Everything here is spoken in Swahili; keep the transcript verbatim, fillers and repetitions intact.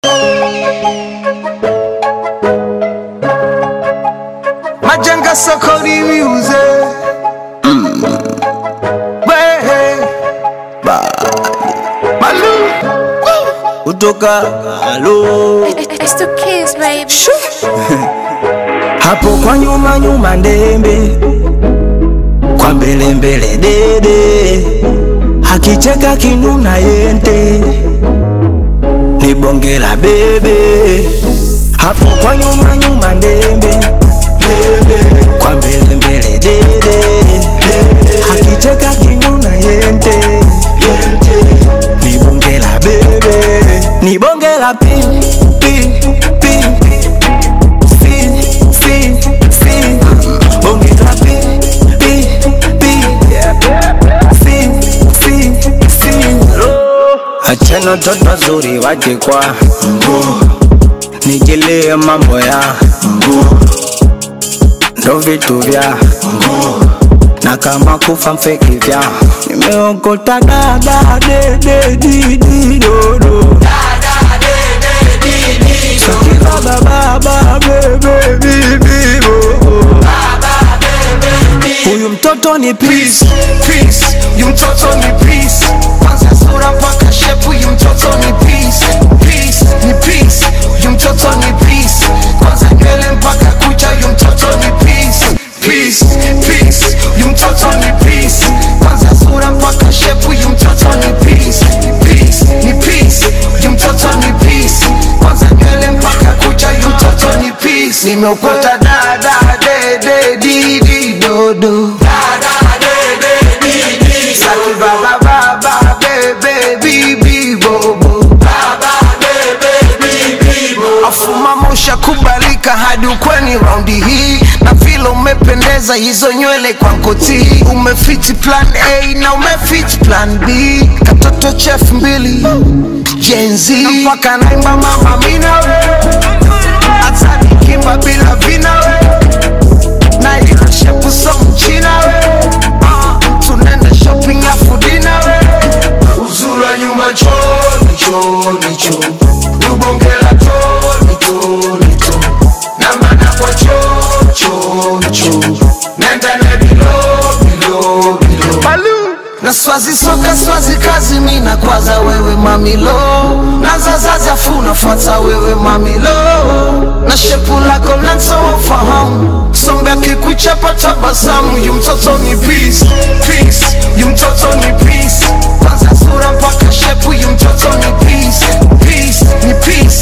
Majanga Sokodi music. Mm. Hey, Malu. Utoka hello. It's the kids, baby. Hapo kwa nyuma nyuma ndembe, kwa mbele mbele dede, hakicheka kinuna yente, ni bonge la bebe. Hapo kwa nyuma nyuma ndembe, kwa mbele mbele dede, hakicheka kinuna yente, ni bonge la bebe, ni bonge la pin pin pin fin fin fin, bonge la pin pin pin fin fin fin. Achana toto zuri waje kwa nijilie mambo ya ndo vitu vya na kama kufa mfeki vya nimeokota dada de de di di do do Soki baba baba bebe bibi huyu mtoto ni peace peace, huyu mtoto ni peace, kwanza sura mpaka shape, huyu mtoto ni peace peace, ni peace, huyu mtoto ni peace, kwanza nywele mpaka kucha, huyu mtoto ni peace peace peace, huyu mtoto ni peace, kwanza sura mpaka shape, huyu mtoto ni peace peace, ni peace, huyu mtoto ni peace, kwanza nywele mpaka kucha, huyu mtoto ni peace. Nimeokota dada de de di di do do dada de de di di saki baba baba bebe bibi bobo baba bebe bibi bobo. Afuma mosha kubalika hadi ukweni raundi hii, na vile umependeza hizo nywele kwa nkoti, umefiti plan A na umefiti plan B, katoto chef mbili Gen Z, mpaka naimba mama mina we, hata nikimba bila vina we, na ila shepu so mchina we, uh, tunenda shopping ya fudina we, uzura nyuma choni choni choni, ubongela choni choni choni, na mana kwa choni choni choni, nenda na bilo bilo bilo Malu. Na swazi soka swazi kazi mina kwaza wewe mamilo, na zazaza funa fata wewe mamilo, na shepu lako lanso wafahamu, sombe kikuchapa tabasamu, yu mtoto ni peace peace, yu mtoto ni peace, kwanza sura mpaka shepu, yu mtoto ni peace peace, ni peace,